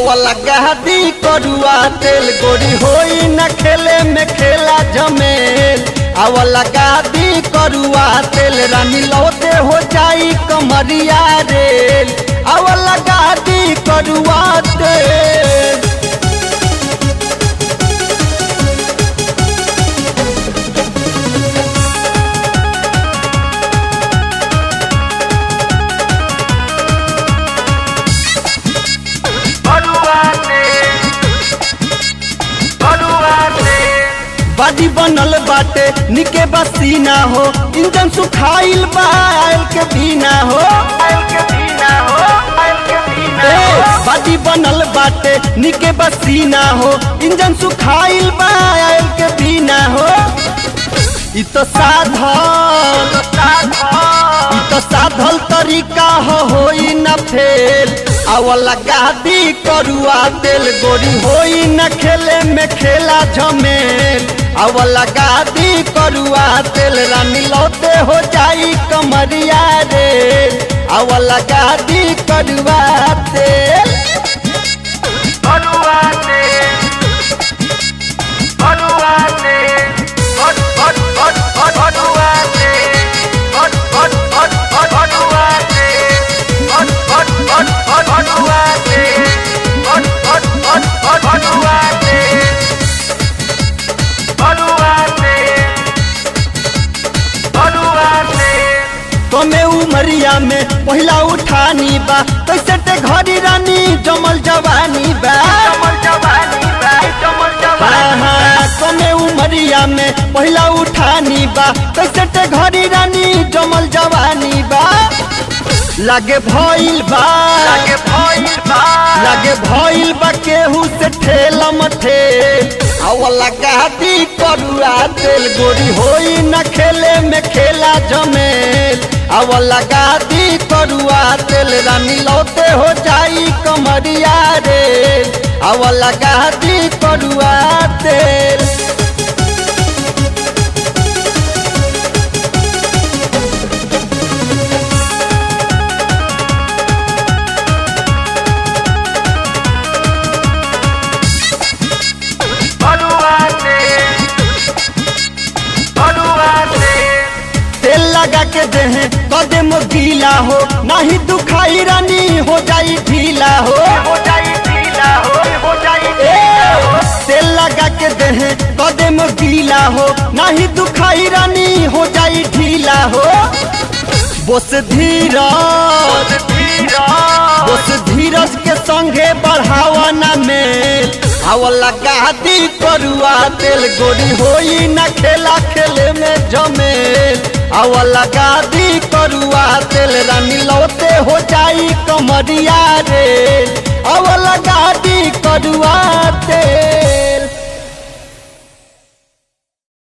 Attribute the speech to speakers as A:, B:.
A: आवला गहदी करुआ तेल गोरी होई न खेले में खेला जमेल। आवला गहदी करुआ तेल रानी लौटे हो जाई कमरिया रेल। आवला गहदी करुआ तेल बाडी बनल बाटे निके बसीना हो, इंजन सुखाइल बा आयल के बिना हो। बाडी बनल बाटे निके बसीना हो, इंजन सुखाइल बा आयल के बिना हो। इ तो साधल तरीका होई न फेल। आवला गहदी करुआ तेल गोरी होई न खेले में खेला झमेल। आवला गहदी करुआ तेल रानी लौटे हो जाई कमरिया रेल। आवला गहदी करुआ तेल तमे उमरिया में पहिला उठानी बा, कैसे ते घड़ी रानी जमल जवानी बा। तमे उमरिया में पहिला उठानी बा, कैसे ते घड़ी रानी जमल जवानी बा। लागे भइल बा केहू से ठेलम ठेल। आवला गहदी करुआ तेल गोरी होई न खेले में खेला जमेल। आवला गहदी करुआ तेल रानी लौटे हो जाई कमरिया रेल। आवला गहदी करुआ तेल लगा के देहे कदे मो गीला हो, नहीं दुखाई रानी हो जाई ढीला हो। तेल लगा के देहे कदे मो गीला हो, नहीं दुखाई रानी हो जाई ढीला हो। बोस धीरज के संगे बढ़ावा न मेल। आवला गहदी करुआ तेल गोरी होई न खेला खेले में जमेल। आवला गहदी करुआ तेल रानी लौटे हो जाई कमरिया रेल। आवला गहदी करुआ तेल।